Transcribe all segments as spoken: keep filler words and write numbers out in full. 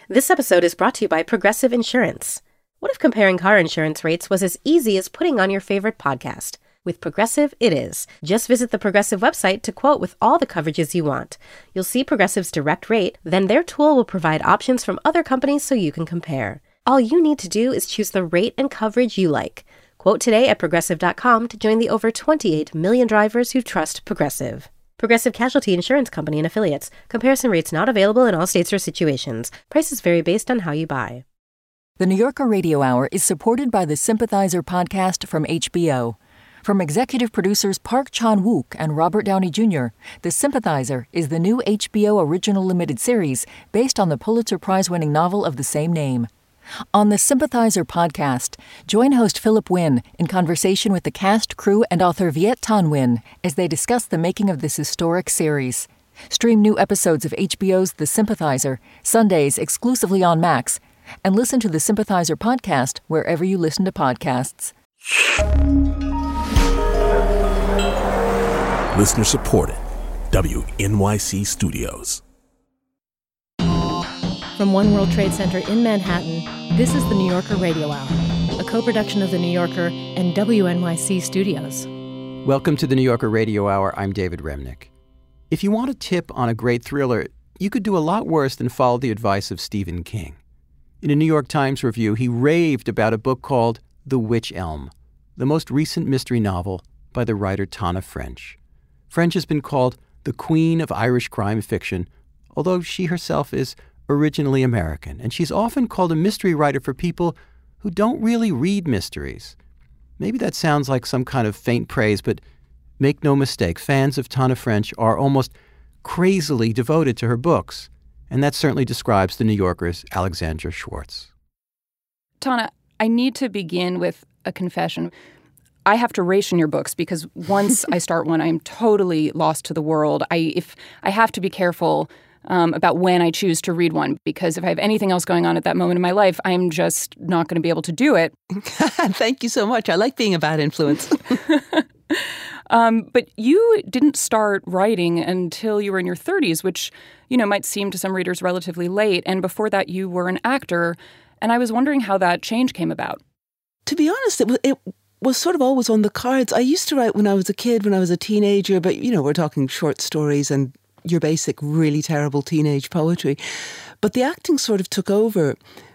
This episode is brought to you by Progressive Insurance. What if comparing car insurance rates was as easy as putting on your favorite podcast? With Progressive, it is. Just visit the Progressive website to quote with all the coverages you want. You'll see Progressive's direct rate, then their tool will provide options from other companies so you can compare. All you need to do is choose the rate and coverage you like. Quote today at progressive dot com to join the over twenty-eight million drivers who trust Progressive. Progressive Casualty Insurance Company and Affiliates. Comparison rates not available in all states or situations. Prices vary based on how you buy. The New Yorker Radio Hour is supported by the Sympathizer podcast from H B O. From executive producers Park Chan-wook and Robert Downey Junior, The Sympathizer is the new H B O original limited series based on the Pulitzer Prize-winning novel of the same name. On the Sympathizer podcast, join host Philip Wynn in conversation with the cast, crew, and author Viet Thanh Nguyen as they discuss the making of this historic series. Stream new episodes of H B O's The Sympathizer, Sundays exclusively on Max, and listen to the Sympathizer podcast wherever you listen to podcasts. Listener supported. W N Y C Studios. From One World Trade Center in Manhattan, this is the New Yorker Radio Hour, a co-production of The New Yorker and W N Y C Studios. Welcome to the New Yorker Radio Hour. I'm David Remnick. If you want a tip on a great thriller, you could do a lot worse than follow the advice of Stephen King. In a New York Times review, he raved about a book called The Wych Elm, the most recent mystery novel by the writer Tana French. French has been called the queen of Irish crime fiction, although she herself is originally American, and she's often called a mystery writer for people who don't really read mysteries. Maybe that sounds like some kind of faint praise, but make no mistake, fans of Tana French are almost crazily devoted to her books, and that certainly describes the New Yorker's Alexandra Schwartz. Tana, I need to begin with a confession. I have to ration your books because once I start one, I'm totally lost to the world. I if I have to be careful Um, about when I choose to read one, because if I have anything else going on at that moment in my life, I'm just not going to be able to do it. Thank you so much. I like being a bad influence. um, but you didn't start writing until you were in your thirties, which, you know, might seem to some readers relatively late. And before that, you were an actor. And I was wondering how that change came about. To be honest, it was, it was sort of always on the cards. I used to write when I was a kid, when I was a teenager, but, you know, we're talking short stories and your basic really terrible teenage poetry. But the acting sort of took over.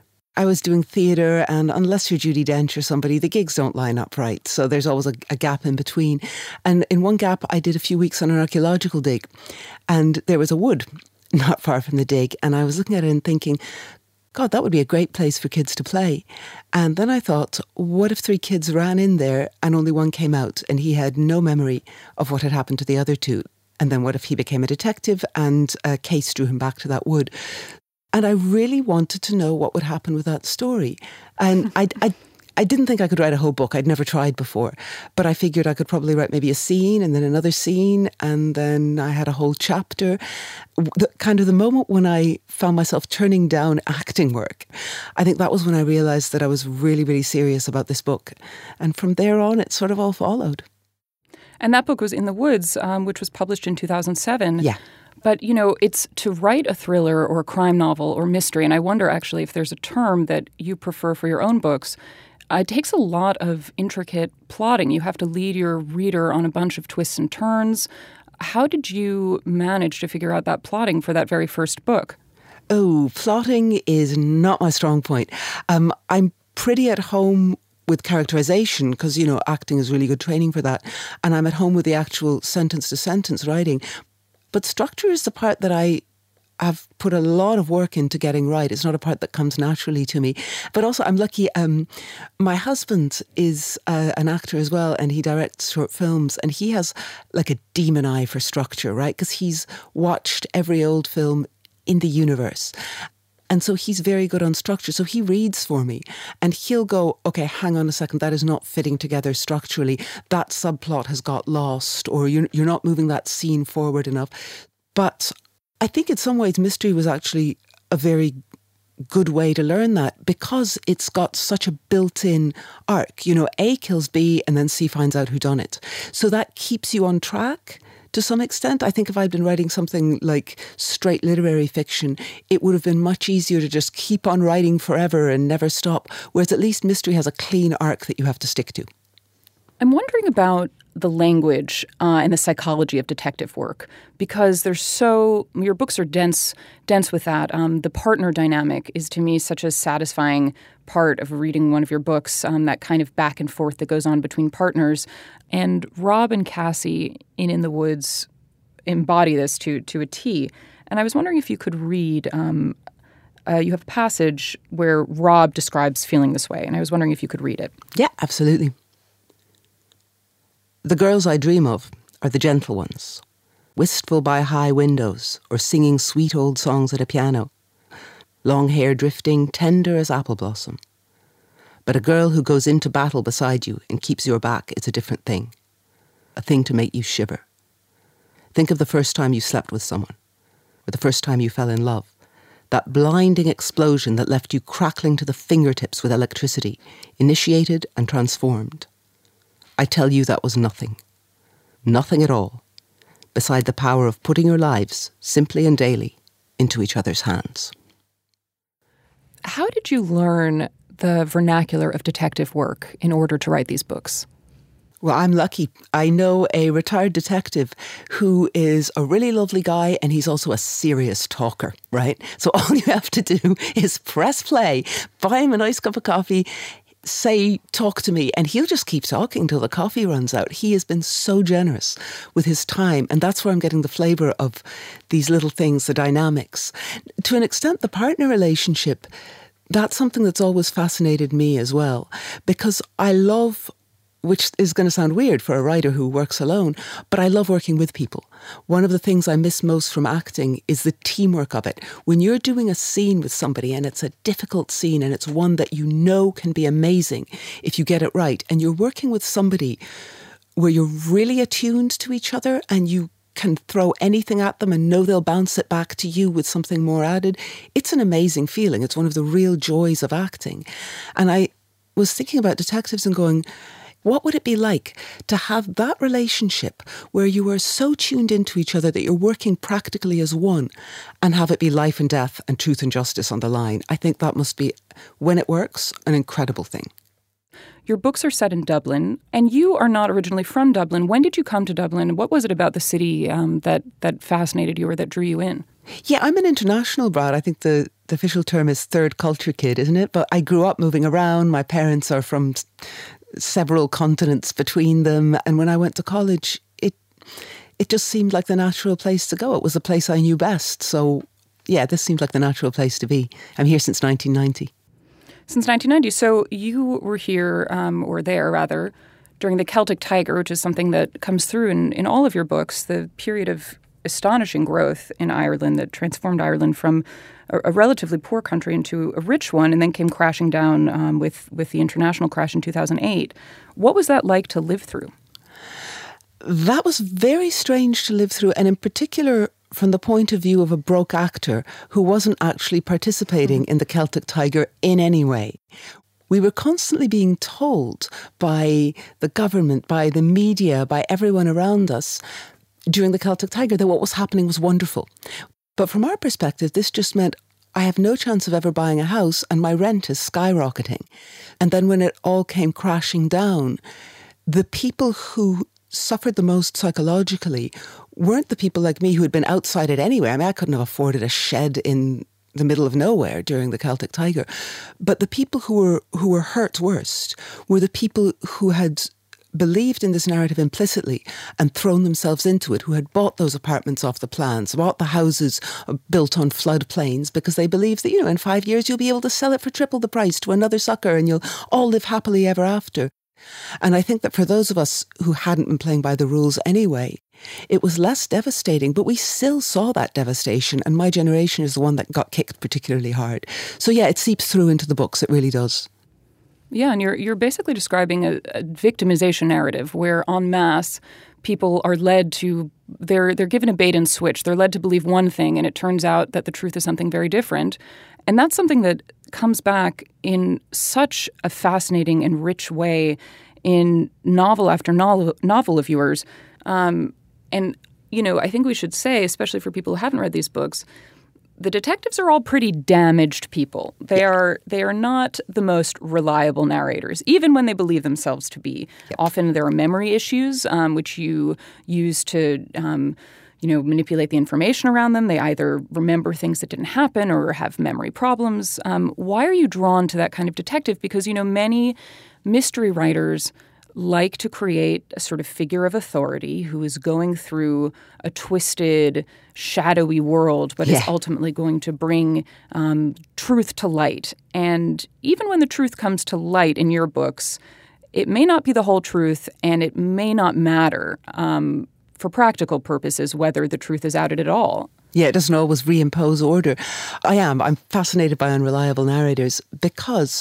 I was doing theatre, and unless you're Judi Dench or somebody, the gigs don't line up right. So there's always a, a gap in between. And in one gap, I did a few weeks on an archaeological dig, and there was a wood not far from the dig. And I was looking at it and thinking, God, that would be a great place for kids to play. And then I thought, what if three kids ran in there and only one came out, and he had no memory of what had happened to the other two? And then what if he became a detective and a case drew him back to that wood? And I really wanted to know what would happen with that story. And I, I, I didn't think I could write a whole book. I'd never tried before. But I figured I could probably write maybe a scene and then another scene. And then I had a whole chapter. The, kind of the moment when I found myself turning down acting work, I think that was when I realised that I was really, really serious about this book. And from there on, it sort of all followed. And that book was In the Woods, um, which was published in two thousand seven. Yeah. But, you know, it's to write a thriller or a crime novel or mystery, and I wonder actually if there's a term that you prefer for your own books. Uh, it takes a lot of intricate plotting. You have to lead your reader on a bunch of twists and turns. How did you manage to figure out that plotting for that very first book? Oh, plotting is not my strong point. Um, I'm pretty at home with characterization, because, you know, acting is really good training for that. And I'm at home with the actual sentence-to-sentence writing. But structure is the part that I have put a lot of work into getting right. It's not a part that comes naturally to me. But also, I'm lucky. Um, my husband is uh, an actor as well, and he directs short films. And he has like a demon eye for structure, right? Because he's watched every old film in the universe. And so he's very good on structure. So he reads for me and he'll go, okay, hang on a second, that is not fitting together structurally. That subplot has got lost, or you're, you're not moving that scene forward enough. But I think in some ways mystery was actually a very good way to learn that, because it's got such a built-in arc. You know, A kills B and then C finds out who done it. So that keeps you on track to some extent. I think if I'd been writing something like straight literary fiction, it would have been much easier to just keep on writing forever and never stop, whereas at least mystery has a clean arc that you have to stick to. I'm wondering about the language uh, and the psychology of detective work, because there's so your books are dense, dense with that. Um, the partner dynamic is to me such a satisfying part of reading one of your books. Um, that kind of back and forth that goes on between partners, and Rob and Cassie in In the Woods embody this to to a T. And I was wondering if you could read. Um, uh, you have a passage where Rob describes feeling this way, and I was wondering if you could read it. Yeah, absolutely. The girls I dream of are the gentle ones, wistful by high windows or singing sweet old songs at a piano, long hair drifting, tender as apple blossom. But a girl who goes into battle beside you and keeps your back is a different thing, a thing to make you shiver. Think of the first time you slept with someone, or the first time you fell in love, that blinding explosion that left you crackling to the fingertips with electricity, initiated and transformed. I tell you that was nothing. Nothing at all, beside the power of putting your lives, simply and daily, into each other's hands. How did you learn the vernacular of detective work in order to write these books? Well, I'm lucky. I know a retired detective who is a really lovely guy, and he's also a serious talker, right? So all you have to do is press play, buy him a nice cup of coffee, say, talk to me, and he'll just keep talking till the coffee runs out. He has been so generous with his time, and that's where I'm getting the flavour of these little things, the dynamics. To an extent, the partner relationship, that's something that's always fascinated me as well, because I love, which is going to sound weird for a writer who works alone, but I love working with people. One of the things I miss most from acting is the teamwork of it. When you're doing a scene with somebody and it's a difficult scene and it's one that you know can be amazing if you get it right, and you're working with somebody where you're really attuned to each other and you can throw anything at them and know they'll bounce it back to you with something more added, it's an amazing feeling. It's one of the real joys of acting. And I was thinking about detectives and going, what would it be like to have that relationship where you are so tuned into each other that you're working practically as one, and have it be life and death and truth and justice on the line? I think that must be, when it works, an incredible thing. Your books are set in Dublin, and you are not originally from Dublin. When did you come to Dublin? What was it about the city um, that, that fascinated you or that drew you in? Yeah, I'm an international brat. I think the, the official term is third culture kid, isn't it? But I grew up moving around. My parents are from several continents between them, and when I went to college, it it just seemed like the natural place to go. It was the place I knew best. So yeah, this seemed like the natural place to be. I'm here since nineteen ninety. Since nineteen ninety. So you were here, um, or there rather, during the Celtic Tiger, which is something that comes through in, in all of your books, the period of astonishing growth in Ireland that transformed Ireland from a, a relatively poor country into a rich one, and then came crashing down um, with, with the international crash in two thousand eight. What was that like to live through? That was very strange to live through, and in particular from the point of view of a broke actor who wasn't actually participating mm-hmm. in the Celtic Tiger in any way. We were constantly being told by the government, by the media, by everyone around us during the Celtic Tiger that what was happening was wonderful. But from our perspective, this just meant I have no chance of ever buying a house and my rent is skyrocketing. And then when it all came crashing down, the people who suffered the most psychologically weren't the people like me who had been outside it anyway. I mean, I couldn't have afforded a shed in the middle of nowhere during the Celtic Tiger. But the people who were who were hurt worst were the people who had believed in this narrative implicitly and thrown themselves into it, who had bought those apartments off the plans, bought the houses built on floodplains because they believed that, you know, in five years you'll be able to sell it for triple the price to another sucker and you'll all live happily ever after. And I think that for those of us who hadn't been playing by the rules anyway, it was less devastating, but we still saw that devastation, and my generation is the one that got kicked particularly hard. So yeah, it seeps through into the books, it really does. Yeah, and you're you're basically describing a, a victimization narrative where en masse people are led to, they're they're given a bait and switch. They're led to believe one thing, and it turns out that the truth is something very different. And that's something that comes back in such a fascinating and rich way in novel after novel, novel of yours. Um, and you know, I think we should say, especially for people who haven't read these books, the detectives are all pretty damaged people. They yeah. are they are not the most reliable narrators, even when they believe themselves to be. Yep. Often there are memory issues, um, which you use to, um, you know, manipulate the information around them. They either remember things that didn't happen or have memory problems. Um, why are you drawn to that kind of detective? Because, you know, many mystery writers like to create a sort of figure of authority who is going through a twisted, shadowy world, but yeah. is ultimately going to bring um, truth to light. And even when the truth comes to light in your books, it may not be the whole truth, and it may not matter um, for practical purposes whether the truth is outed at all. Yeah, it doesn't always reimpose order. I am. I'm fascinated by unreliable narrators because,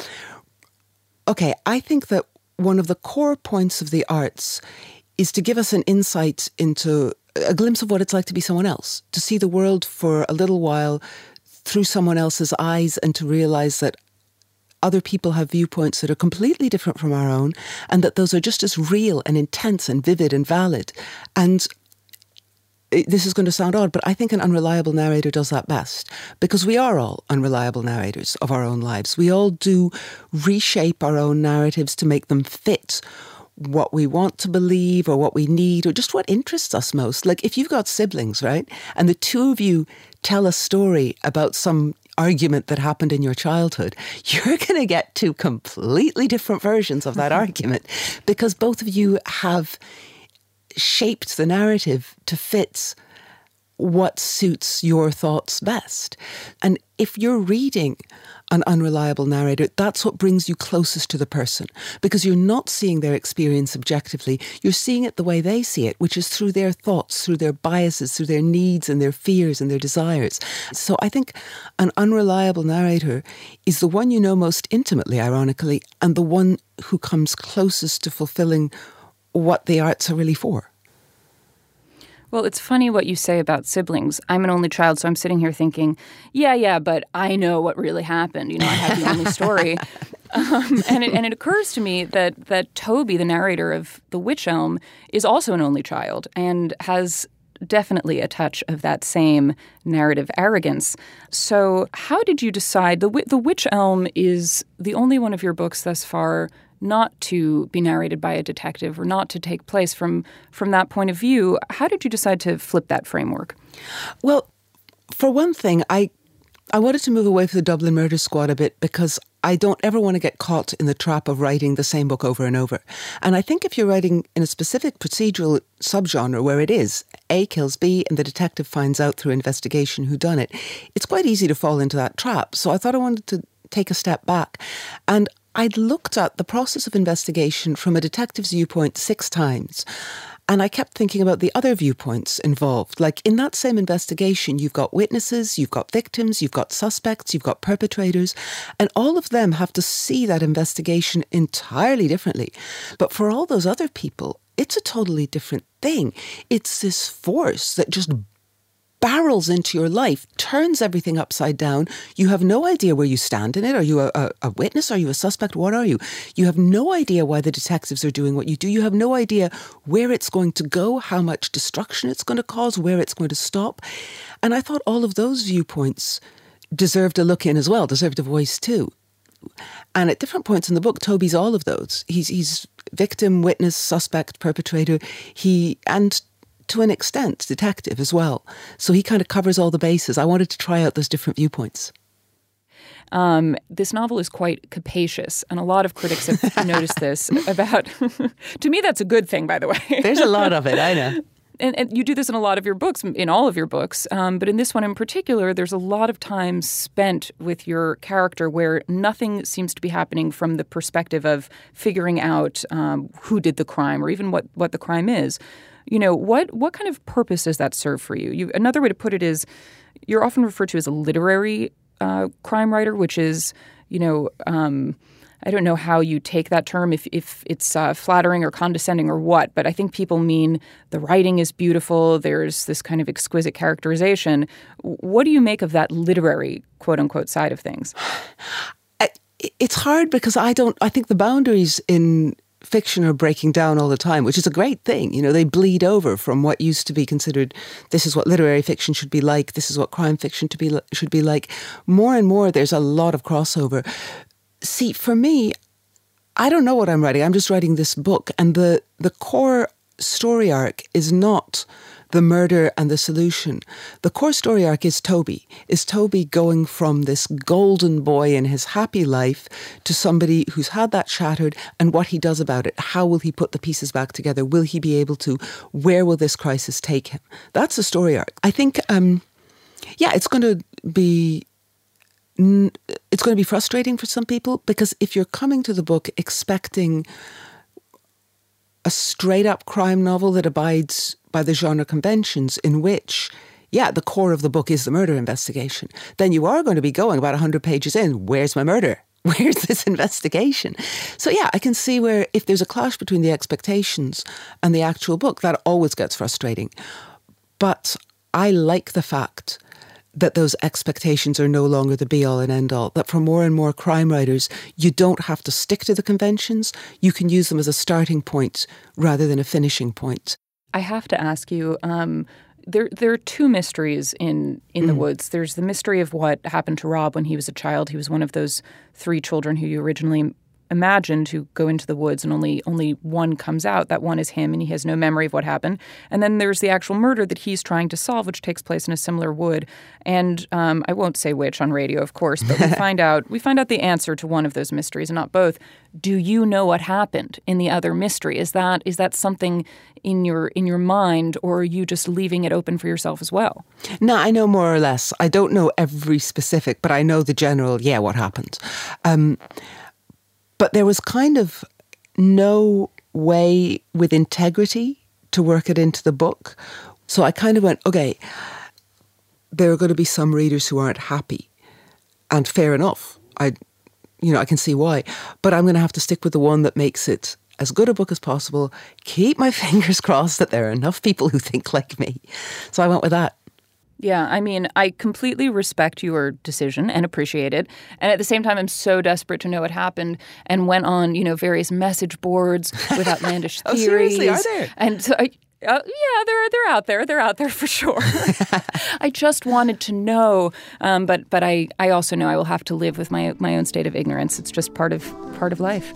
okay, I think that one of the core points of the arts is to give us an insight into a glimpse of what it's like to be someone else, to see the world for a little while through someone else's eyes and to realize that other people have viewpoints that are completely different from our own and that those are just as real and intense and vivid and valid. And this is going to sound odd, but I think an unreliable narrator does that best because we are all unreliable narrators of our own lives. We all do reshape our own narratives to make them fit what we want to believe or what we need or just what interests us most. Like if you've got siblings, right, and the two of you tell a story about some argument that happened in your childhood, you're going to get two completely different versions of that argument because both of you have shaped the narrative to fit what suits your thoughts best. And if you're reading an unreliable narrator, that's what brings you closest to the person because you're not seeing their experience objectively. You're seeing it the way they see it, which is through their thoughts, through their biases, through their needs and their fears and their desires. So I think an unreliable narrator is the one you know most intimately, ironically, and the one who comes closest to fulfilling what the arts are really for. Well, it's funny what you say about siblings. I'm an only child, so I'm sitting here thinking, yeah, yeah, but I know what really happened. You know, I have the only story. Um, and, it, and it occurs to me that that Toby, the narrator of The Wych Elm, is also an only child and has definitely a touch of that same narrative arrogance. So how did you decide? The, the Wych Elm is the only one of your books thus far not to be narrated by a detective or not to take place from from that point of view. How did you decide to flip that framework? Well, for one thing, I I wanted to move away from the Dublin Murder Squad a bit because I don't ever want to get caught in the trap of writing the same book over and over. And I think if you're writing in a specific procedural subgenre where it is A kills B and the detective finds out through investigation who done it, it's quite easy to fall into that trap. So I thought I wanted to take a step back. And I'd looked at the process of investigation from a detective's viewpoint six times. And I kept thinking about the other viewpoints involved. Like in that same investigation, you've got witnesses, you've got victims, you've got suspects, you've got perpetrators, and all of them have to see that investigation entirely differently. But for all those other people, it's a totally different thing. It's this force that just barrels into your life, turns everything upside down. You have no idea where you stand in it. Are you a, a, a witness? Are you a suspect? What are you? You have no idea why the detectives are doing what you do. You have no idea where it's going to go, how much destruction it's going to cause, where it's going to stop. And I thought all of those viewpoints deserved a look in as well, deserved a voice too. And at different points in the book, Toby's all of those. He's he's victim, witness, suspect, perpetrator. He and to an extent, detective as well. So he kind of covers all the bases. I wanted to try out those different viewpoints. Um, this novel is quite capacious, and a lot of critics have noticed this about... To me, that's a good thing, by the way. There's a lot of it, I know. And, and you do this in a lot of your books, in all of your books, um, but in this one in particular, there's a lot of time spent with your character where nothing seems to be happening from the perspective of figuring out um, who did the crime or even what, what the crime is. You know, what what kind of purpose does that serve for you? you another way to put it is you're often referred to as a literary uh, crime writer, which is, you know, um, I don't know how you take that term, if, if it's uh, flattering or condescending or what, but I think people mean the writing is beautiful, there's this kind of exquisite characterization. What do you make of that literary, quote-unquote, side of things? It's hard because I don't, I think the boundaries in fiction are breaking down all the time, which is a great thing. You know, they bleed over from what used to be considered, this is what literary fiction should be like, this is what crime fiction to be should be like. More and more, there's a lot of crossover. See, for me, I don't know what I'm writing. I'm just writing this book. And the, the core story arc is not the murder and the solution. The core story arc is Toby. Is Toby going from this golden boy in his happy life to somebody who's had that shattered, and what he does about it? How will he put the pieces back together? Will he be able to? Where will this crisis take him? That's the story arc. I think, um, yeah, it's going to be... It's going to be frustrating for some people, because if you're coming to the book expecting a straight-up crime novel that abides by the genre conventions, in which, yeah, the core of the book is the murder investigation, then you are going to be going about one hundred pages in. Where's my murder? Where's this investigation? So, yeah, I can see where if there's a clash between the expectations and the actual book, that always gets frustrating. But I like the fact that those expectations are no longer the be-all and end-all, that for more and more crime writers, you don't have to stick to the conventions. You can use them as a starting point rather than a finishing point. I have to ask you, um, there there are two mysteries in, in mm. the woods. There's the mystery of what happened to Rob when he was a child. He was one of those three children who you originally imagined to go into the woods, and only only one comes out. That one is him, and he has no memory of what happened. And then there's the actual murder that he's trying to solve, which takes place in a similar wood. And um, I won't say which on radio, of course, but we find out we find out the answer to one of those mysteries, and not both. Do you know what happened in the other mystery? Is that is that something in your in your mind, or are you just leaving it open for yourself as well? No, I know more or less. I don't know every specific, but I know the general. Yeah, what happened. Um, But there was kind of no way with integrity to work it into the book. So I kind of went, okay, there are going to be some readers who aren't happy. And fair enough. I, you know, I can see why. But I'm going to have to stick with the one that makes it as good a book as possible. Keep my fingers crossed that there are enough people who think like me. So I went with that. Yeah, I mean, I completely respect your decision and appreciate it. And at the same time, I'm so desperate to know what happened, and went on, you know, various message boards with outlandish oh, theories. Seriously, are there? And so I, uh, yeah, they're they're out there. They're out there for sure. I just wanted to know, um, but but I, I also know I will have to live with my my own state of ignorance. It's just part of part of life.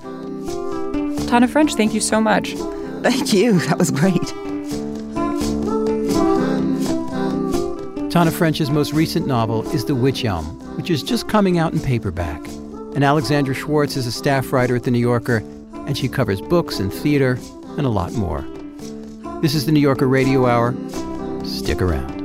Tana French, thank you so much. Thank you. That was great. Tana French's most recent novel is The Wych Elm, which is just coming out in paperback. And Alexandra Schwartz is a staff writer at The New Yorker, and she covers books and theater and a lot more. This is The New Yorker Radio Hour. Stick around.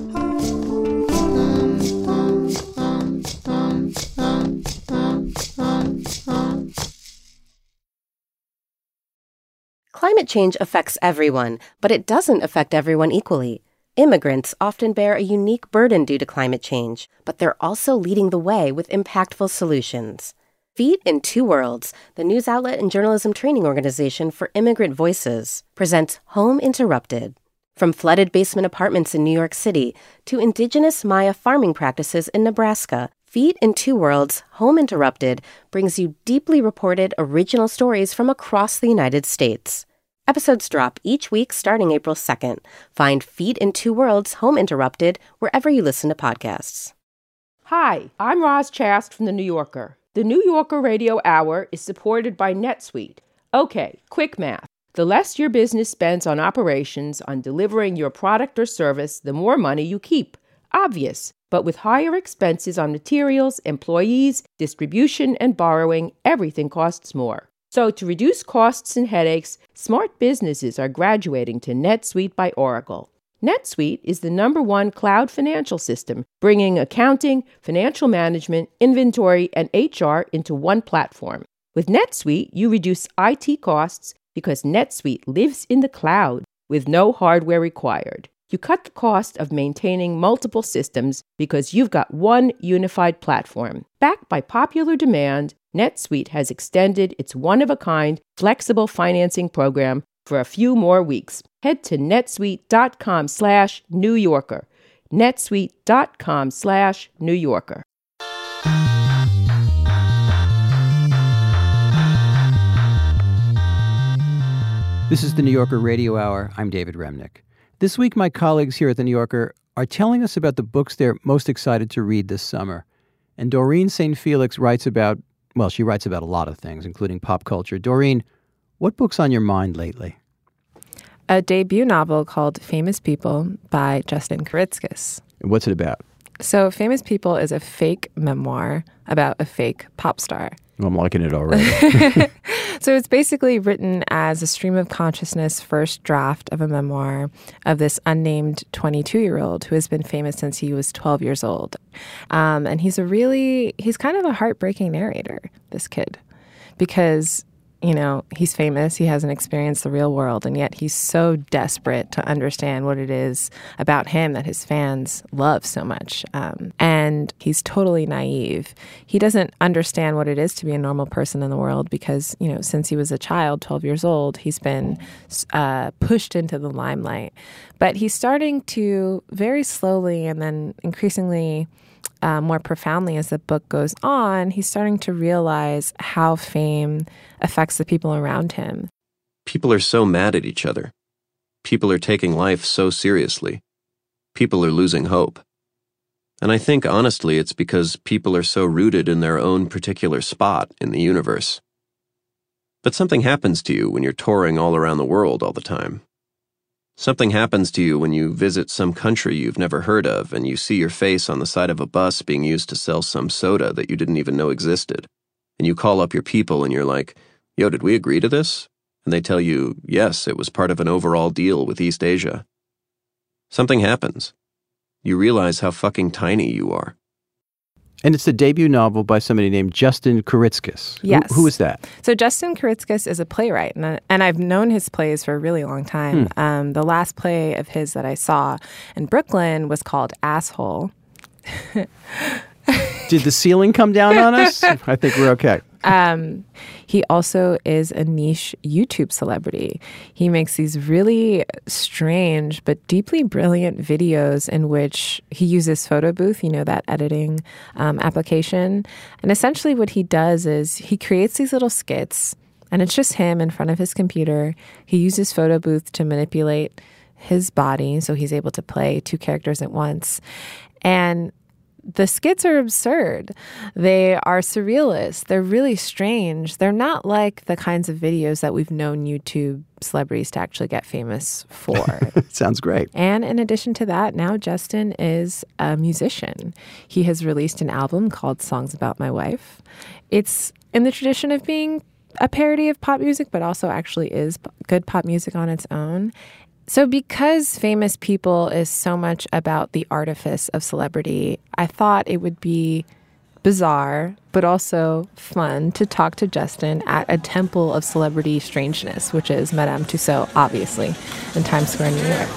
Climate change affects everyone, but it doesn't affect everyone equally. Immigrants often bear a unique burden due to climate change, but they're also leading the way with impactful solutions. Feet in Two Worlds, the news outlet and journalism training organization for immigrant voices, presents Home Interrupted. From flooded basement apartments in New York City to indigenous Maya farming practices in Nebraska, Feet in Two Worlds, Home Interrupted brings you deeply reported original stories from across the United States. Episodes drop each week starting April second. Find Feet in Two Worlds, Home Interrupted wherever you listen to podcasts. Hi, I'm Roz Chast from The New Yorker. The New Yorker Radio Hour is supported by NetSuite. Okay, quick math. The less your business spends on operations, on delivering your product or service, the more money you keep. Obvious. But with higher expenses on materials, employees, distribution, and borrowing, everything costs more. So to reduce costs and headaches, smart businesses are graduating to NetSuite by Oracle. NetSuite is the number one cloud financial system, bringing accounting, financial management, inventory, and H R into one platform. With NetSuite, you reduce I T costs because NetSuite lives in the cloud with no hardware required. You cut the cost of maintaining multiple systems because you've got one unified platform. Backed by popular demand, NetSuite has extended its one-of-a-kind flexible financing program for a few more weeks. Head to netsuite.com slash New Yorker. netsuite.com slash New Yorker. This is the New Yorker Radio Hour. I'm David Remnick. This week, my colleagues here at the New Yorker are telling us about the books they're most excited to read this summer. And Doreen Saint Felix writes about, well, she writes about a lot of things, including pop culture. Doreen, what book's on your mind lately? A debut novel called Famous People by Justin Kuritzkis. And what's it about? So Famous People is a fake memoir about a fake pop star. I'm liking it already. So it's basically written as a stream of consciousness first draft of a memoir of this unnamed twenty-two-year-old who has been famous since he was twelve years old. Um, and he's a really, he's kind of a heartbreaking narrator, this kid, because you know, he's famous, he hasn't experienced the real world, and yet he's so desperate to understand what it is about him that his fans love so much. Um, and he's totally naive. He doesn't understand what it is to be a normal person in the world because, you know, since he was a child, twelve years old, he's been uh, pushed into the limelight. But he's starting to very slowly and then increasingly Uh, more profoundly as the book goes on, he's starting to realize how fame affects the people around him. People are so mad at each other. People are taking life so seriously. People are losing hope. And I think, honestly, it's because people are so rooted in their own particular spot in the universe. But something happens to you when you're touring all around the world all the time. Something happens to you when you visit some country you've never heard of and you see your face on the side of a bus being used to sell some soda that you didn't even know existed. And you call up your people and you're like, yo, did we agree to this? And they tell you, yes, it was part of an overall deal with East Asia. Something happens. You realize how fucking tiny you are. And it's the debut novel by somebody named Justin Kuritzkis. Yes. Who, who is that? So Justin Kuritzkis is a playwright, and, I, and I've known his plays for a really long time. Hmm. Um, the last play of his that I saw in Brooklyn was called Asshole. Did the ceiling come down on us? I think we're okay. Um, he also is a niche YouTube celebrity. He makes these really strange but deeply brilliant videos in which he uses Photo Booth, you know, that editing um, application. And essentially what he does is he creates these little skits, and it's just him in front of his computer. He uses Photo Booth to manipulate his body, so he's able to play two characters at once. And the skits are absurd. They are surrealist. They're really strange. They're not like the kinds of videos that we've known YouTube celebrities to actually get famous for. Sounds great. And in addition to that, now Justin is a musician. He has released an album called Songs About My Wife. It's in the tradition of being a parody of pop music, but also actually is good pop music on its own. So because Famous People is so much about the artifice of celebrity, I thought it would be bizarre, but also fun to talk to Justin at a temple of celebrity strangeness, which is Madame Tussauds, obviously, in Times Square, New York.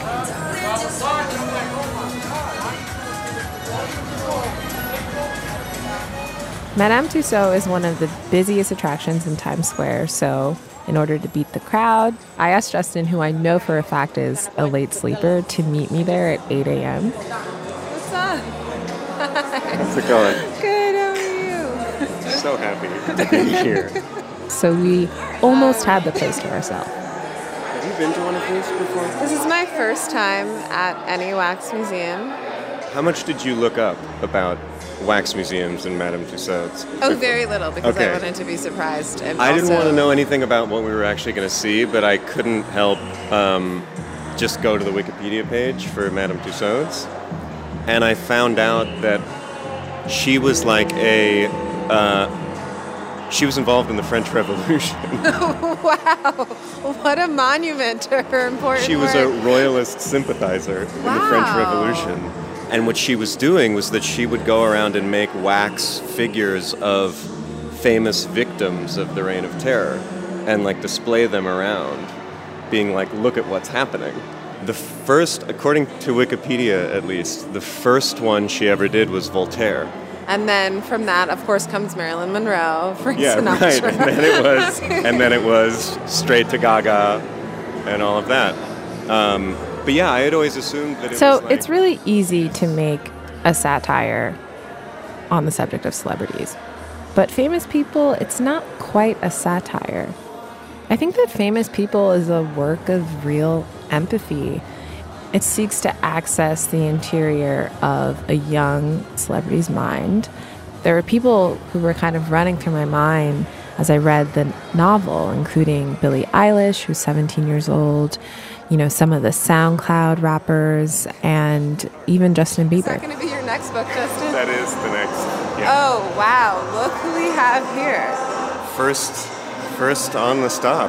Madame Tussauds is one of the busiest attractions in Times Square, so in order to beat the crowd, I asked Justin, who I know for a fact is a late sleeper, to meet me there at eight a.m. What's up? How's it going? Good, how are you? So happy to be here. So we almost had the place to ourselves. Have you been to one of these before? This is my first time at any wax museum. How much did you look up about wax museums and Madame Tussauds? Oh, very little, because okay. I wanted to be surprised. And I also... didn't want to know anything about what we were actually going to see, but I couldn't help um, just go to the Wikipedia page for Madame Tussauds, and I found out that she was like a... Uh, she was involved in the French Revolution. Wow! What a monument to her important She was work. a royalist sympathizer Wow. in the French Revolution. And what she was doing was that she would go around and make wax figures of famous victims of the Reign of Terror and like display them around, being like, look at what's happening. The first, according to Wikipedia at least, the first one she ever did was Voltaire. And then from that, of course, comes Marilyn Monroe, Frank Yeah, Sinatra. right. And then it was, and then it was straight to Gaga and all of that. Um, But yeah, I had always assumed that it so was like... it's really easy to make a satire on the subject of celebrities. But Famous People, it's not quite a satire. I think that Famous People is a work of real empathy. It seeks to access the interior of a young celebrity's mind. There were people who were kind of running through my mind as I read the novel, including Billie Eilish, who's seventeen years old, you know, some of the SoundCloud rappers, and even Justin Bieber. Is that going to be your next book, Justin? That is the next. Yeah. Oh, wow. Look who we have here. First, first on the stop.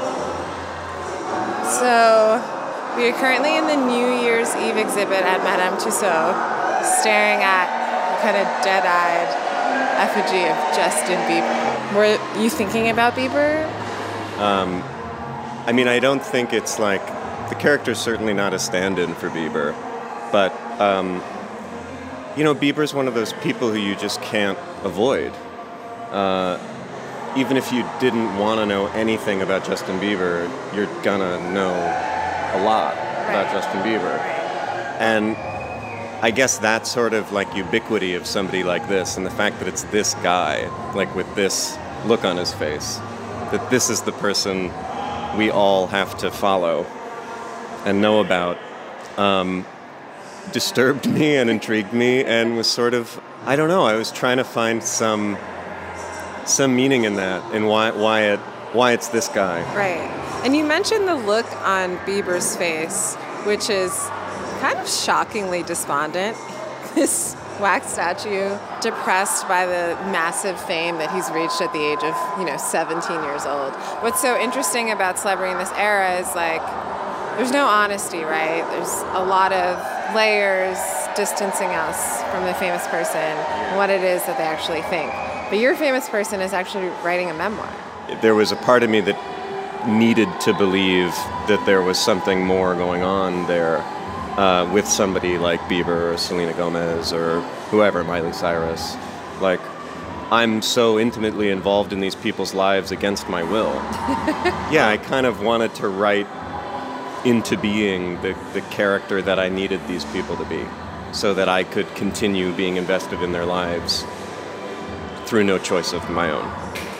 So, we are currently in the New Year's Eve exhibit at Madame Tussauds, staring at a kind of dead-eyed effigy of Justin Bieber. Were you thinking about Bieber? Um, I mean, I don't think it's like, the character's certainly not a stand-in for Bieber, but, um, you know, Bieber's one of those people who you just can't avoid. Uh, even if you didn't want to know anything about Justin Bieber, you're gonna know a lot right. about Justin Bieber. Right. And I guess that sort of like ubiquity of somebody like this, and the fact that it's this guy, like with this look on his face, that this is the person we all have to follow and know about, um, disturbed me and intrigued me, and was sort of, I don't know, I was trying to find some some meaning in that, and why why it why it's this guy. Right. And you mentioned the look on Bieber's face, which is kind of shockingly despondent. This wax statue, depressed by the massive fame that he's reached at the age of, you know, seventeen years old. What's so interesting about celebrity in this era is, like, there's no honesty, right? There's a lot of layers distancing us from the famous person and what it is that they actually think. But your famous person is actually writing a memoir. There was a part of me that needed to believe that there was something more going on there uh, with somebody like Bieber or Selena Gomez or whoever, Miley Cyrus. Like, I'm so intimately involved in these people's lives against my will. Yeah, I kind of wanted to write into being the, the character that I needed these people to be, so that I could continue being invested in their lives through no choice of my own.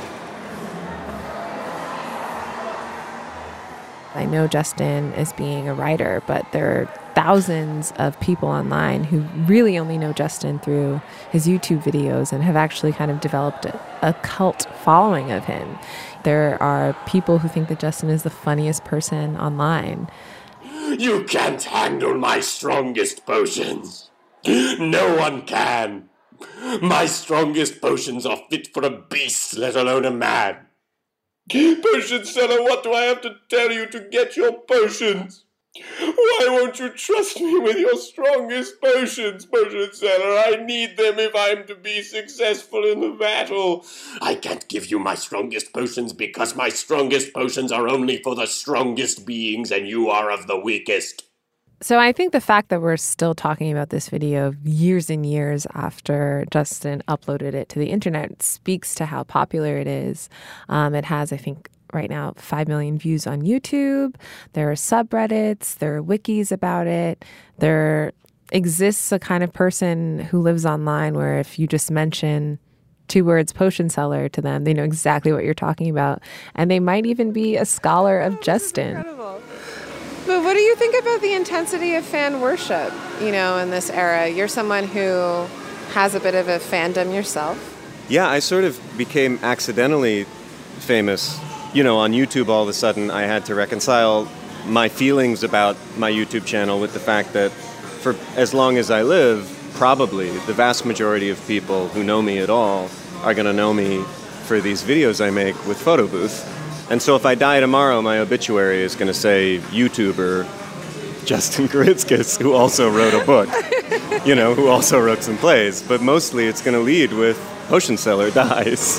I know Justin as being a writer, but there are thousands of people online who really only know Justin through his YouTube videos and have actually kind of developed a, a cult following of him. There are people who think that Justin is the funniest person online. You can't handle my strongest potions. No one can. My strongest potions are fit for a beast, let alone a man. Potion seller, what do I have to tell you to get your potions? Why won't you trust me with your strongest potions, potion seller? I need them if I'm to be successful in the battle. I can't give you my strongest potions because my strongest potions are only for the strongest beings and you are of the weakest. So I think the fact that we're still talking about this video years and years after Justin uploaded it to the internet speaks to how popular it is. Um, it has, I think, right now, five million views on YouTube. There are subreddits. There are wikis about it. There exists a kind of person who lives online where if you just mention two words potion seller to them, they know exactly what you're talking about. And they might even be a scholar of Justin. Incredible. But what do you think about the intensity of fan worship, you know, in this era? You're someone who has a bit of a fandom yourself. Yeah, I sort of became accidentally famous. You know, on YouTube, all of a sudden, I had to reconcile my feelings about my YouTube channel with the fact that for as long as I live, probably the vast majority of people who know me at all are going to know me for these videos I make with Photo Booth. And so if I die tomorrow, my obituary is going to say YouTuber Justin Kiritskis, who also wrote a book, you know, who also wrote some plays. But mostly it's going to lead with Potion Seller dies.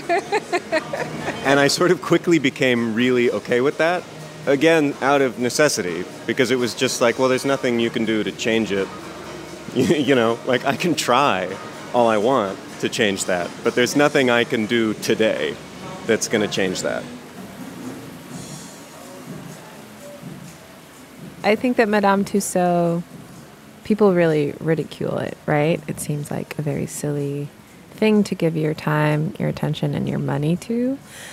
And I sort of quickly became really okay with that. Again, out of necessity, because it was just like, well, there's nothing you can do to change it. You, you know, like I can try all I want to change that, but there's nothing I can do today that's going to change that. I think that Madame Tussauds, people really ridicule it, right? It seems like a very silly thing to give your time, your attention, and your money to.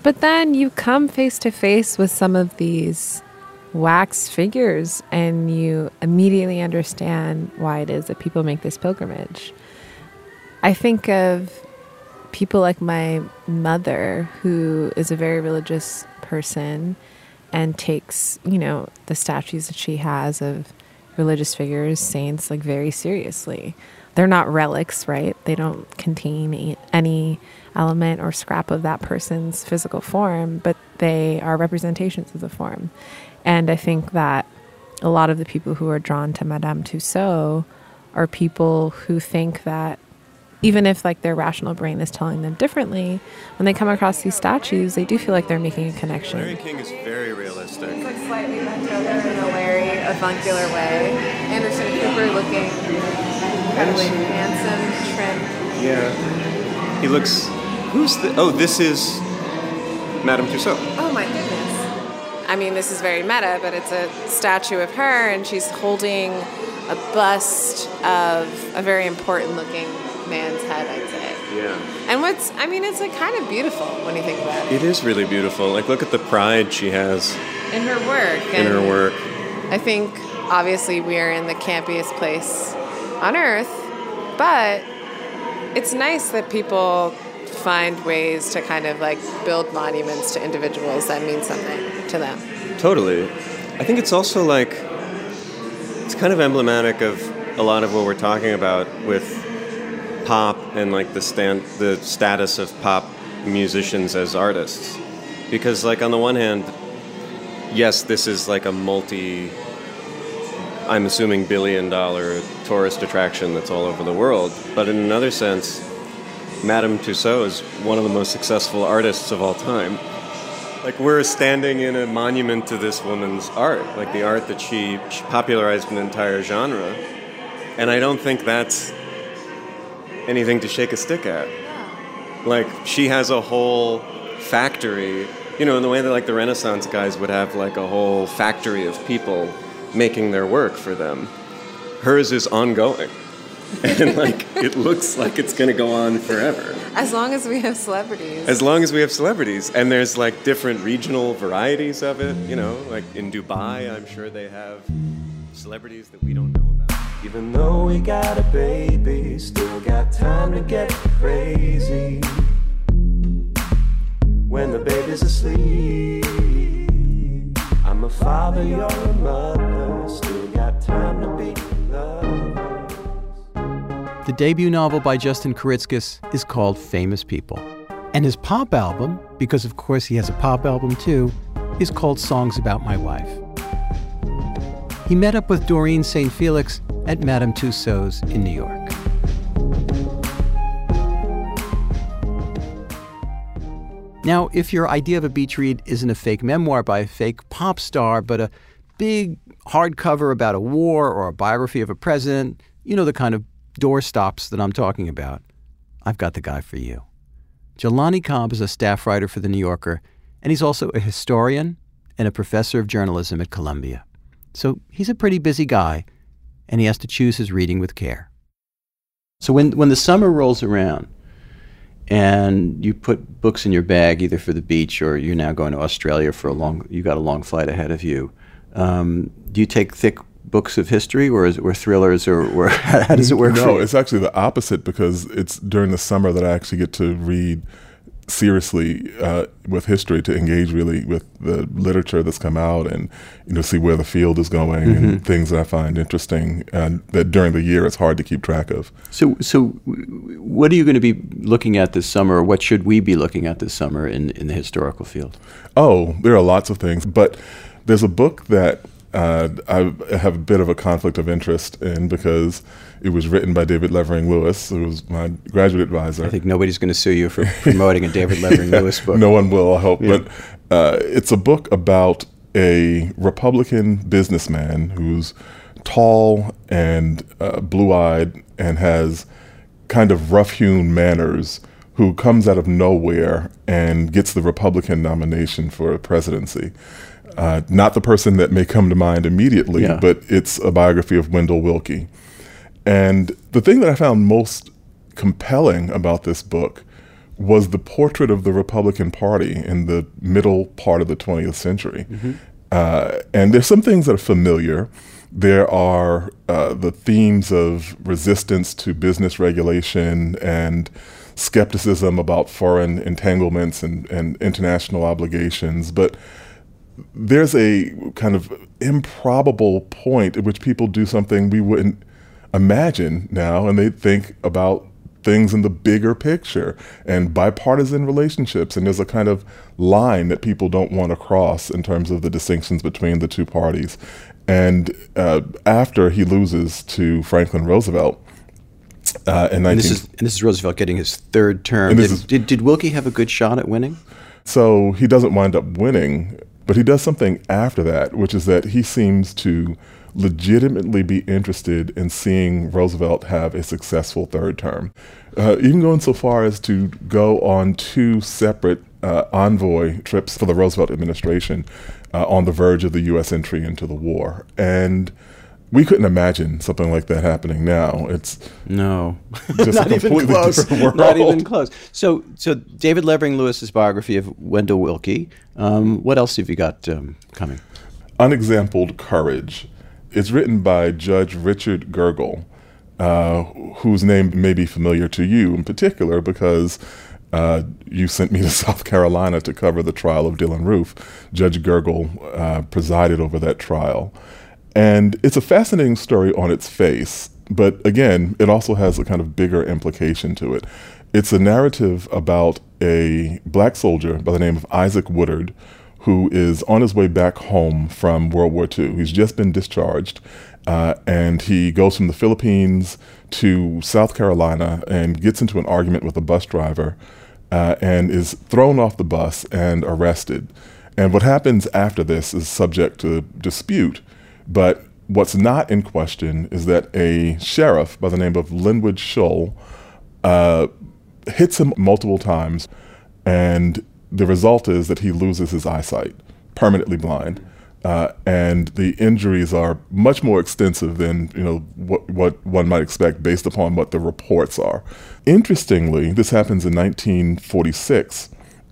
But then you come face to face with some of these wax figures and you immediately understand why it is that people make this pilgrimage. I think of people like my mother, who is a very religious person and takes, you know, the statues that she has of religious figures, saints, like very seriously. They're not relics, right? They don't contain any element or scrap of that person's physical form, but they are representations of the form. And I think that a lot of the people who are drawn to Madame Tussauds are people who think that even if like their rational brain is telling them differently, when they come across these statues, they do feel like they're making a connection. Larry King is very realistic. He's like slightly bent over in a Larry avuncular way. Anderson Cooper looking incredibly handsome, trim. Yeah. He looks... Who's the... Oh, this is Madame Tussauds. Oh, my goodness. I mean, this is very meta, but it's a statue of her, and she's holding a bust of a very important-looking man's head, I'd say. Yeah. And what's... I mean, it's like kind of beautiful when you think about it. It is really beautiful. Like, look at the pride she has. In her work. In her work. I think, obviously, we are in the campiest place on Earth, but it's nice that people find ways to kind of like build monuments to individuals that mean something to them. Totally. I think it's also like, it's kind of emblematic of a lot of what we're talking about with pop and like the stand, the status of pop musicians as artists. Because like on the one hand, yes, this is like a multi, I'm assuming billion dollar tourist attraction that's all over the world. But in another sense, Madame Tussauds is one of the most successful artists of all time. Like, we're standing in a monument to this woman's art, like the art that she, she popularized an entire genre. And I don't think that's anything to shake a stick at. Like, she has a whole factory, you know, in the way that like the Renaissance guys would have like a whole factory of people making their work for them. Hers is ongoing. And like it looks like it's going to go on forever. As long as we have celebrities. As long as we have celebrities. And there's like different regional varieties of it, you know, like in Dubai, I'm sure they have celebrities that we don't know about. Even though we got a baby, still got time to get crazy. When the baby's asleep, I'm a father, you're a mother, still got time to be loved. The debut novel by Justin Kuritzkis is called Famous People. And his pop album, because of course he has a pop album too, is called Songs About My Wife. He met up with Doreen Saint Felix at Madame Tussauds in New York. Now, if your idea of a beach read isn't a fake memoir by a fake pop star, but a big hardcover about a war or a biography of a president, you know the kind of doorstops that I'm talking about, I've got the guy for you. Jelani Cobb is a staff writer for The New Yorker, and he's also a historian and a professor of journalism at Columbia. So he's a pretty busy guy, and he has to choose his reading with care. So when when the summer rolls around and you put books in your bag, either for the beach or you're now going to Australia for a long, you got a long flight ahead of you, um, do you take thick books of history, or is it, or thrillers, or, or how does it work? No, for you? It's actually the opposite, because it's during the summer that I actually get to read seriously uh, with history, to engage really with the literature that's come out, and you know, see where the field is going, mm-hmm. and things that I find interesting, and that during the year it's hard to keep track of. So, so what are you going to be looking at this summer, or what should we be looking at this summer in, in the historical field? Oh, there are lots of things, but there's a book that Uh, I have a bit of a conflict of interest in, because it was written by David Levering Lewis, who was my graduate advisor. I think nobody's going to sue you for promoting a David Levering Lewis book. No one will, I hope. Yeah. But uh, it's a book about a Republican businessman who's tall and uh, blue-eyed and has kind of rough-hewn manners, who comes out of nowhere and gets the Republican nomination for presidency. Uh, not the person that may come to mind immediately, yeah. but it's a biography of Wendell Willkie. And the thing that I found most compelling about this book was the portrait of the Republican Party in the middle part of the twentieth century. Mm-hmm. Uh, and there's some things that are familiar. There are uh, the themes of resistance to business regulation and skepticism about foreign entanglements and, and international obligations. But there's a kind of improbable point at which people do something we wouldn't imagine now, and they think about things in the bigger picture and bipartisan relationships. And there's a kind of line that people don't want to cross in terms of the distinctions between the two parties. And uh, after he loses to Franklin Roosevelt uh, in nineteen... And this, is, and this is Roosevelt getting his third term. Did, is, did, did Willkie have a good shot at winning? So he doesn't wind up winning, but he does something after that, which is that he seems to legitimately be interested in seeing Roosevelt have a successful third term, uh, even going so far as to go on two separate uh, envoy trips for the Roosevelt administration uh, on the verge of the U S entry into the war. And we couldn't imagine something like that happening now. It's no, just not a completely even close. different world. Not even close. So, so David Levering Lewis's biography of Wendell Willkie. Um, what else have you got um, coming? Unexampled Courage. It's written by Judge Richard Gergel, uh, whose name may be familiar to you in particular because uh, you sent me to South Carolina to cover the trial of Dylann Roof. Judge Gergel uh, presided over that trial. And it's a fascinating story on its face, but again, it also has a kind of bigger implication to it. It's a narrative about a black soldier by the name of Isaac Woodard, who is on his way back home from World War Two. He's just been discharged, uh, and he goes from the Philippines to South Carolina and gets into an argument with a bus driver uh, and is thrown off the bus and arrested. And what happens after this is subject to dispute, but what's not in question is that a sheriff by the name of Linwood Shull uh, hits him multiple times, and the result is that he loses his eyesight, permanently blind, uh, and the injuries are much more extensive than you know what, what one might expect based upon what the reports are. Interestingly, this happens in nineteen forty-six.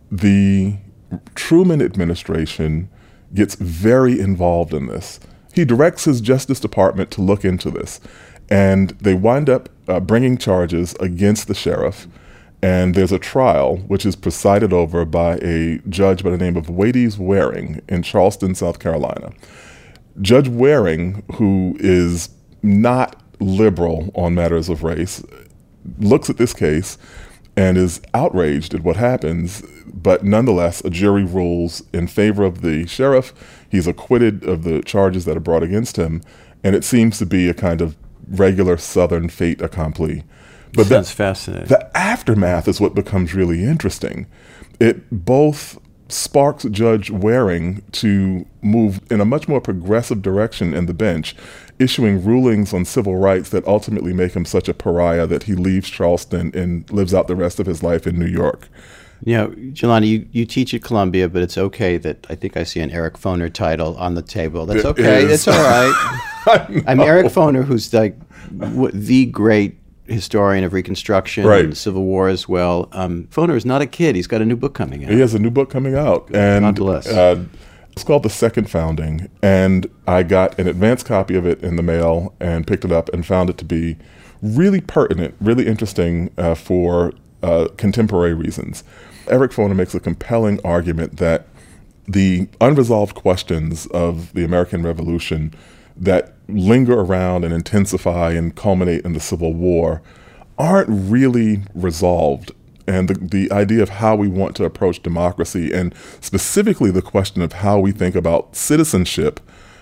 The Truman administration gets very involved in this. He directs his Justice Department to look into this, and they wind up uh, bringing charges against the sheriff. And there's a trial which is presided over by a judge by the name of Wades Waring in Charleston, South Carolina. Judge Waring, who is not liberal on matters of race, looks at this case and is outraged at what happens, but nonetheless, a jury rules in favor of the sheriff. He's acquitted of the charges that are brought against him, and it seems to be a kind of regular Southern fait accompli. But That's the, fascinating. The aftermath is what becomes really interesting. It both sparks Judge Waring to move in a much more progressive direction in the bench, issuing rulings on civil rights that ultimately make him such a pariah that he leaves Charleston and lives out the rest of his life in New York. You know, Jelani, you, you teach at Columbia, but it's okay that I think I see an Eric Foner title on the table. That's It okay. is. It's all right. I'm Eric Foner, who's like w- the great historian of Reconstruction Right. and the Civil War as well. Um, Foner is not a kid. He's got a new book coming out. He has a new book coming out, and God bless. Uh, it's called The Second Founding, and I got an advance copy of it in the mail and picked it up and found it to be really pertinent, really interesting uh, for uh, contemporary reasons. Eric Foner makes a compelling argument that the unresolved questions of the American Revolution that linger around and intensify and culminate in the Civil War aren't really resolved. And the, the idea of how we want to approach democracy, and specifically the question of how we think about citizenship,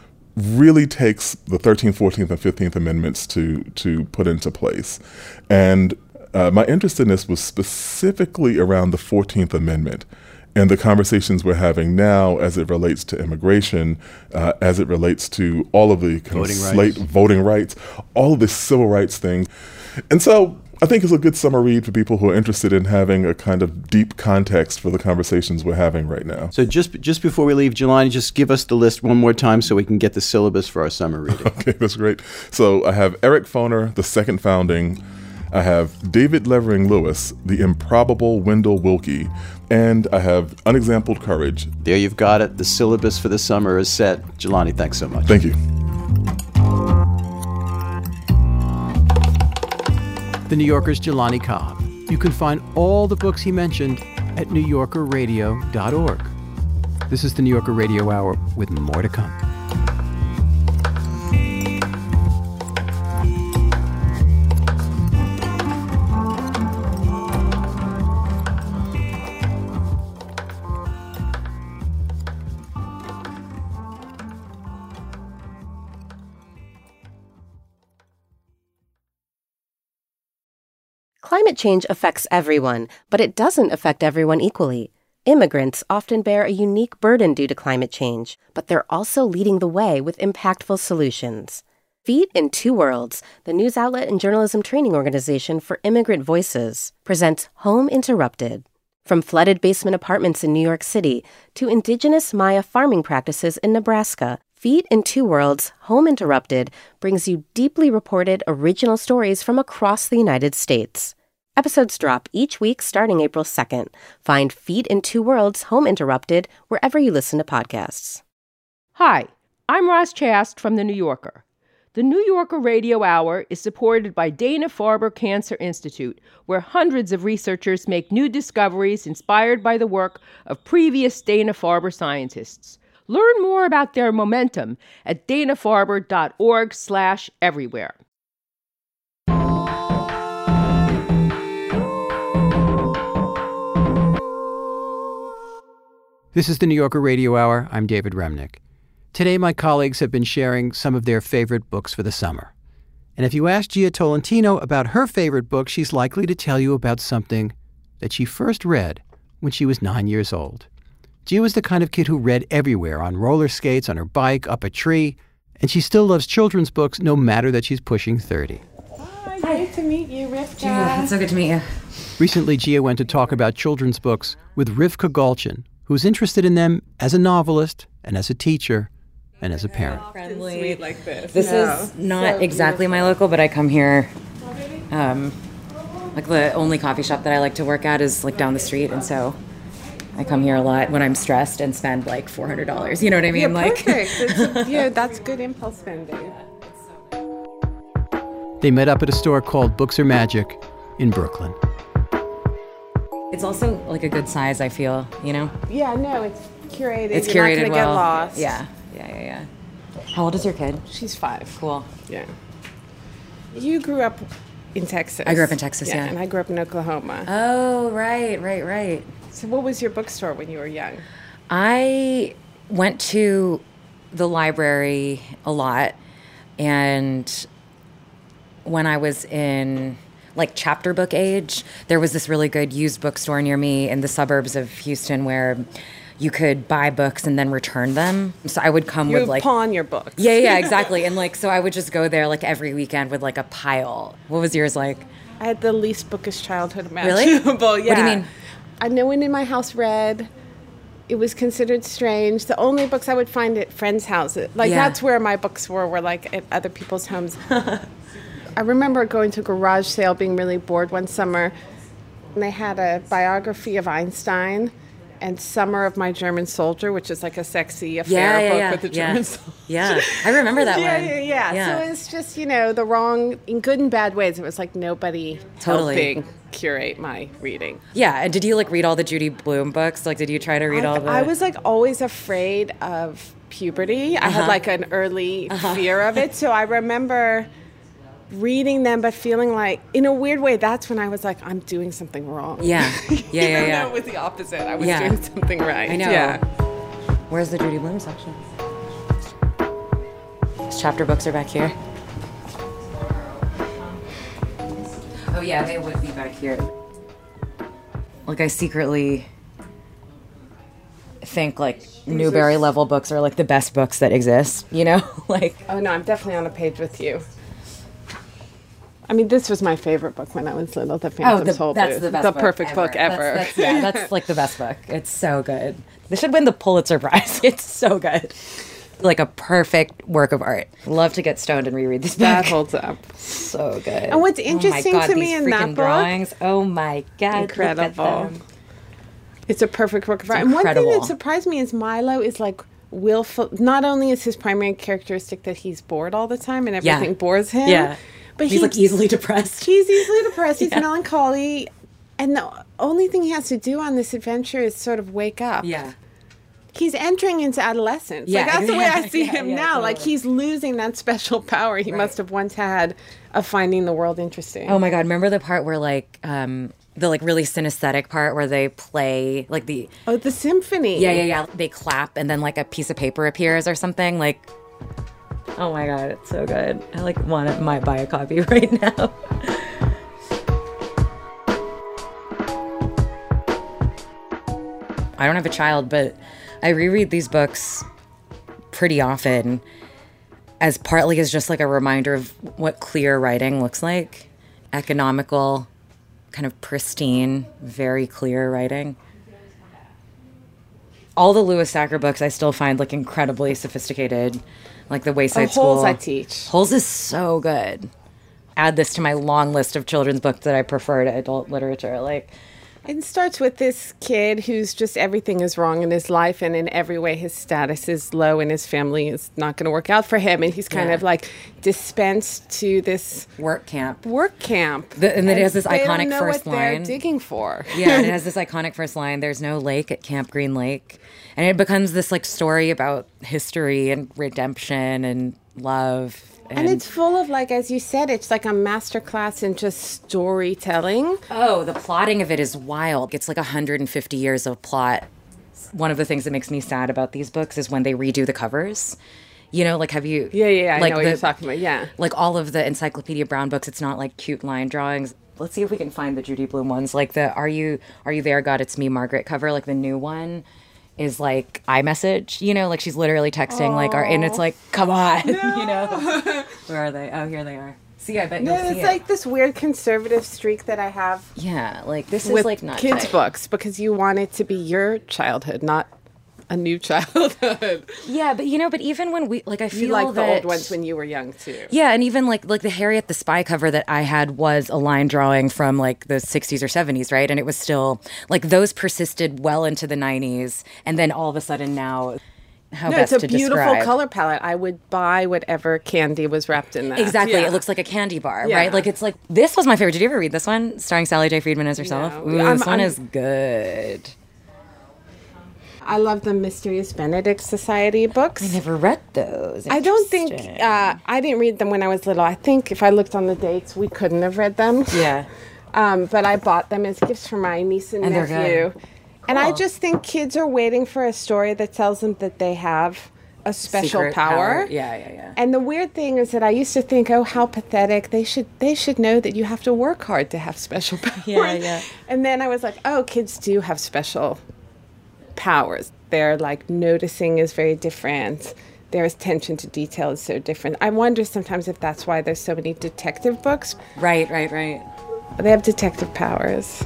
really takes the thirteenth, fourteenth, and fifteenth Amendments to, to put into place. And uh, my interest in this was specifically around the fourteenth Amendment and the conversations we're having now as it relates to immigration, uh, as it relates to all of the kind Voting of rights. slate voting rights, all of the civil rights things. And so I think it's a good summer read for people who are interested in having a kind of deep context for the conversations we're having right now. So just just before we leave, Jelani, just give us the list one more time so we can get the syllabus for our summer reading. Okay, that's great. So I have Eric Foner, The Second Founding, I have David Levering Lewis, The Improbable Wendell Willkie, and I have Unexampled Courage. There you've got it. The syllabus for the summer is set. Jelani, thanks so much. Thank you. The New Yorker's Jelani Cobb. You can find all the books he mentioned at new yorker radio dot org. This is the New Yorker Radio Hour with more to come. Climate change affects everyone, but it doesn't affect everyone equally. Immigrants often bear a unique burden due to climate change, but they're also leading the way with impactful solutions. Feet in Two Worlds, the news outlet and journalism training organization for immigrant voices, presents Home Interrupted. From flooded basement apartments in New York City to indigenous Maya farming practices in Nebraska, Feet in Two Worlds, Home Interrupted brings you deeply reported original stories from across the United States. Episodes drop each week starting April second. Find Feet in Two Worlds, Home Interrupted wherever you listen to podcasts. Hi, I'm Roz Chast from The New Yorker. The New Yorker Radio Hour is supported by Dana-Farber Cancer Institute, where hundreds of researchers make new discoveries inspired by the work of previous Dana-Farber scientists. Learn more about their momentum at dana-farber.org slash everywhere. This is the New Yorker Radio Hour. I'm David Remnick. Today, my colleagues have been sharing some of their favorite books for the summer. And if you ask Gia Tolentino about her favorite book, she's likely to tell you about something that she first read when she was nine years old. Gia was the kind of kid who read everywhere, on roller skates, on her bike, up a tree, and she still loves children's books no matter that she's pushing thirty. Hi, great to meet you, Rivka. Gia, it's so good to meet you. Recently, Gia went to talk about children's books with Rivka Galchen, who's interested in them as a novelist and as a teacher and as a parent. Friendly. Sweet like this. This no. is not so exactly beautiful. My local, but I come here. Um, like the only coffee shop that I like to work at is like down the street, and so I come here a lot when I'm stressed and spend like four hundred dollars. You know what I mean? Yeah, like, perfect. It's a, yeah, that's good impulse spending. They met up at a store called Books Are Magic in Brooklyn. It's also like a good size, I feel, you know? Yeah, no, it's curated. It's You're curated not gonna well. Get lost. Yeah, yeah, yeah, yeah. How old is your kid? She's five. Cool. Yeah. You grew up in Texas. I grew up in Texas, yeah. yeah. And I grew up in Oklahoma. Oh, right, right, right. So what was your bookstore when you were young? I went to the library a lot, and when I was in like chapter book age, there was this really good used bookstore near me in the suburbs of Houston where you could buy books and then return them. So I would come you with would like pawn your books. Yeah, yeah, exactly. And like so I would just go there like every weekend with like a pile. What was yours like? I had the least bookish childhood imaginable. Really? Yeah. What do you mean? I no one in my house read. It was considered strange. The only books I would find at friends' houses, like Yeah. that's where my books were, were like at other people's homes. I remember going to a garage sale, being really bored one summer, and they had a biography of Einstein and Summer of My German Soldier, which is like a sexy affair Yeah, yeah, book yeah, with a yeah. German soldier. Yeah, I remember that yeah, one. Yeah, yeah, Yeah. So it's just, you know, the wrong, in good and bad ways, it was like nobody Totally. helping curate my reading. Yeah, and did you like read all the Judy Blume books? Like, did you try to read I, all the? I was like always afraid of puberty. I Uh-huh. had like an early Uh-huh. fear of it. So I remember reading them, but feeling like, in a weird way, that's when I was like, I'm doing something wrong. Yeah, yeah, yeah, Even yeah. though it was the opposite. I was Yeah. doing something right. I know. Yeah. Where's the Judy Blume section? These chapter books are back here. Oh yeah, they would be back here. Like I secretly think like Newbery are- level books are like the best books that exist, you know? Like Oh no, I'm definitely on a page with you. I mean, this was my favorite book when I was little, The Phantom oh, the, Toll that's Booth. the best The book perfect ever. book ever. That's, that's, yeah, that's like the best book. It's so good. They should win the Pulitzer Prize. It's so good. like a perfect work of art. Love to get stoned and reread this book. That holds up. So good. And what's interesting oh my God, to me these in that freaking book, drawings. Oh my God, incredible. Look at them. It's a perfect work of It's art. And one thing incredible. that surprised me is Milo is like willful. Not only is his primary characteristic that he's bored all the time and everything Yeah. bores him. Yeah. But He's, like, easily depressed. He's easily depressed. He's Yeah. melancholy. And the only thing he has to do on this adventure is sort of wake up. Yeah. He's entering into adolescence. Yeah. Like, that's the way I Yeah, see yeah, him yeah, now. Like, totally. he's losing that special power he must have once had of finding the world interesting. Oh my God, remember the part where like, um, the like really synesthetic part where they play like the... Oh, the symphony. Yeah, yeah, yeah. They clap and then like a piece of paper appears or something. Like, oh my God, it's so good. I like want to, might buy a copy right now. I don't have a child, but I reread these books pretty often as partly as just like a reminder of what clear writing looks like. Economical, kind of pristine, very clear writing. All the Lewis Sacker books I still find like incredibly sophisticated, like the Wayside Oh, School. Holes I teach. Holes is so good. Add this to my long list of children's books that I prefer to adult literature. Like, it starts with this kid who's just everything is wrong in his life, and in every way his status is low and his family is not going to work out for him, and he's kind Yeah. of like dispensed to this work camp. Work camp, The- and it has this they iconic don't know first what they're line. digging for. Yeah, and it has this iconic first line, there's no lake at Camp Green Lake. And it becomes this like story about history and redemption and love. And it's full of, like, as you said, it's like a masterclass in just storytelling. Oh, the plotting of it is wild. It's like one hundred fifty years of plot. One of the things that makes me sad about these books is when they redo the covers. You know, like, have you... Yeah, yeah, yeah, I like know what the- you're talking about, yeah. Like all of the Encyclopedia Brown books, it's not like cute line drawings. Let's see if we can find the Judy Blume ones. Like the Are You Are You There, God, It's Me, Margaret cover, like the new one is like iMessage, you know, like she's literally texting, like, our, and it's like, come on, you know. Where are they? Oh, here they are. See, I bet you'll Yeah, see it's it. like this weird conservative streak that I have. Yeah, like this with is like not kids' tight. books, because you want it to be your childhood, not a new childhood. Yeah, but you know, but even when we like, I feel You like the that old ones when you were young too. Yeah, and even like like the Harriet the Spy cover that I had was a line drawing from like the sixties or seventies, right? And it was still like those persisted well into the nineties, and then all of a sudden now, how no, best it's a to beautiful describe? color palette. I would buy whatever candy was wrapped in that. Exactly, Yeah. it looks like a candy bar, Yeah. right? Like it's like this was my favorite. Did you ever read this one, starring Sally J. Friedman as herself? No. Ooh, I'm- this one I'm- is good. I love the Mysterious Benedict Society books. I never read those. I don't think Interesting. uh, I didn't read them when I was little. I think if I looked on the dates, we couldn't have read them. Yeah. Um, but I bought them as gifts for my niece and, And they're nephew. good. And I Cool. just think kids are waiting for a story that tells them that they have a special Secret power. Yeah, yeah, yeah. And the weird thing is that I used to think, oh, how pathetic. They should they should know that you have to work hard to have special powers. Yeah, yeah. And then I was like, oh, kids do have special powers. Their like noticing is very different. Their attention to detail is so different. I wonder sometimes if that's why there's so many detective books. Right, right, right. They have detective powers.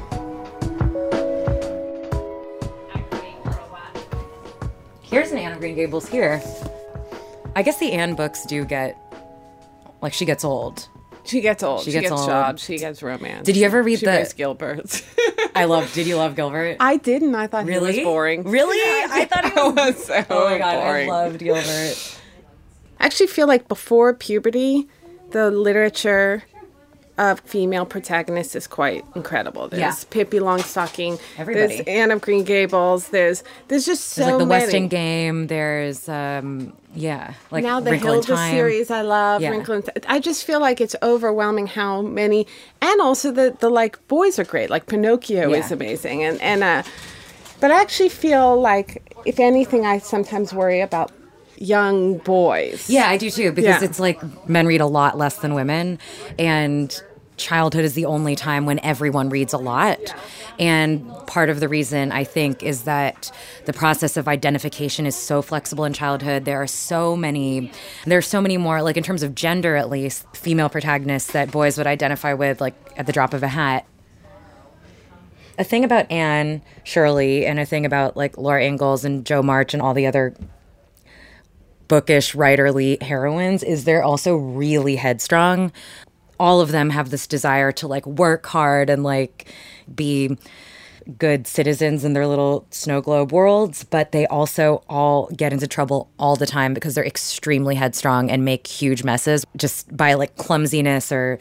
Here's an Anne of Green Gables here. I guess the Anne books do get, like, she gets old. She gets old. She She, gets gets, old. jobs. She gets romance. Did you ever read she the- raised Gilbert? I love, did you love Gilbert? I didn't. I thought Really? he was boring. Really? I thought he was, was so oh my God, boring. I loved Gilbert. I actually feel like before puberty, the literature of female protagonists is quite incredible. There's Yeah. Pippi Longstocking. Everybody. There's Anne of Green Gables. There's there's just so There's like the many. Weston Game. There's, um, yeah, like now the Wrinkle in Hilda Time. series I love. Yeah. Wrinkle in Time. I just feel like it's overwhelming how many, and also the the like boys are great. Like Pinocchio Yeah. is amazing, and and uh, but I actually feel like if anything, I sometimes worry about young boys. Yeah, I do too, because Yeah. it's like men read a lot less than women, and childhood is the only time when everyone reads a lot. And part of the reason, I think, is that the process of identification is so flexible in childhood. There are so many, there are so many more, like in terms of gender at least, female protagonists that boys would identify with, like at the drop of a hat. A thing about Anne Shirley and a thing about like Laura Ingalls and Jo March and all the other bookish, writerly heroines is they're also really headstrong. All of them have this desire to like work hard and like be good citizens in their little snow globe worlds, but they also all get into trouble all the time because they're extremely headstrong and make huge messes just by like clumsiness or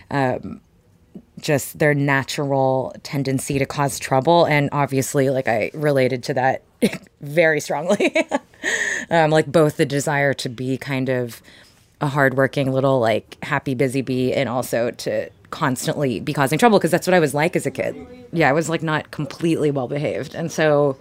um, just their natural tendency to cause trouble. And obviously, like, I related to that very strongly. um, like both the desire to be kind of a hardworking little like happy busy bee and also to constantly be causing trouble, because that's what I was like as a kid. Yeah, I was like not completely well behaved, and so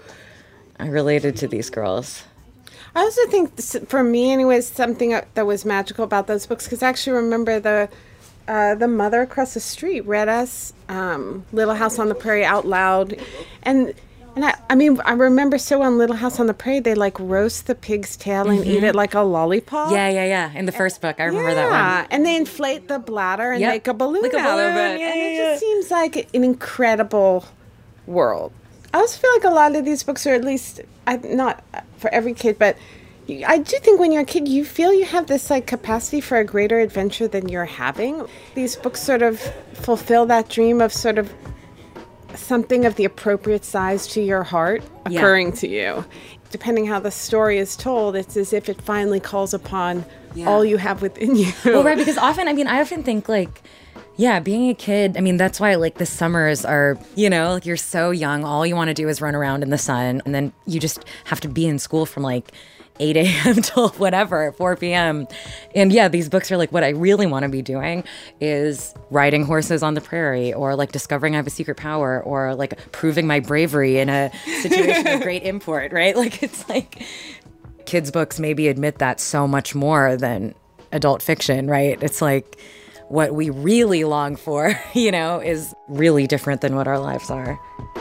I related to these girls. I also think this, for me anyways, something that was magical about those books, because I actually remember the uh, the mother across the street read us um, Little House on the Prairie out loud, and And I, I mean, I remember so on Little House on the Prairie, they like roast the pig's tail and mm-hmm. eat it like a lollipop. Yeah, yeah, yeah. In the first book, I remember yeah. that one. And they inflate the bladder and yep. make a balloon like a out balloon. of it. Yeah, and it yeah. just seems like an incredible world. I also feel like a lot of these books are at least, I, not for every kid, but I do think when you're a kid, you feel you have this like capacity for a greater adventure than you're having. These books sort of fulfill that dream of sort of something of the appropriate size to your heart occurring yeah. to you. Depending how the story is told, it's as if it finally calls upon yeah. all you have within you. Well, right, because often, I mean, I often think like, yeah, being a kid, I mean, that's why like the summers are, you know, like you're so young, all you want to do is run around in the sun, and then you just have to be in school from like eight a.m. till whatever, four p.m. And yeah, these books are like, what I really want to be doing is riding horses on the prairie, or like discovering I have a secret power, or like proving my bravery in a situation of great import, right? Like it's like kids' books maybe admit that so much more than adult fiction, right? It's like what we really long for, you know, is really different than what our lives are.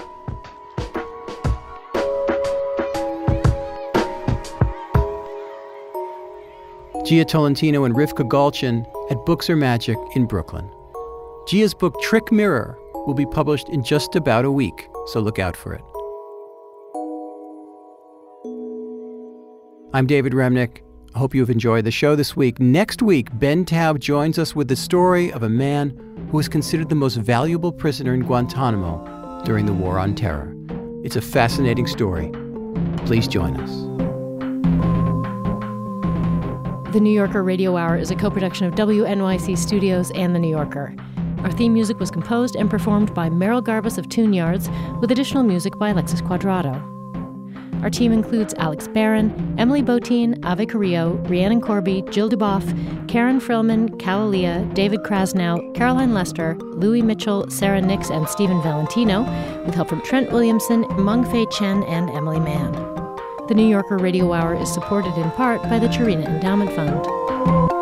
Jia Tolentino and Rivka Galchen at Books Are Magic in Brooklyn. Jia's book Trick Mirror will be published in just about a week, so look out for it. I'm David Remnick. I hope you have enjoyed the show this week. Next week, Ben Taub joins us with the story of a man who was considered the most valuable prisoner in Guantanamo during the War on Terror. It's a fascinating story. Please join us. The New Yorker Radio Hour is a co-production of W N Y C Studios and The New Yorker. Our theme music was composed and performed by Merrill Garbus of Tune Yards, with additional music by Alexis Quadrado. Our team includes Alex Barron, Emily Botine, Ave Carrillo, Rhiannon Corby, Jill Duboff, Karen Frillman, Calalia, David Krasnow, Caroline Lester, Louis Mitchell, Sarah Nix, and Stephen Valentino, with help from Trent Williamson, Meng-Fei Chen, and Emily Mann. The New Yorker Radio Hour is supported in part by the Chirina Endowment Fund.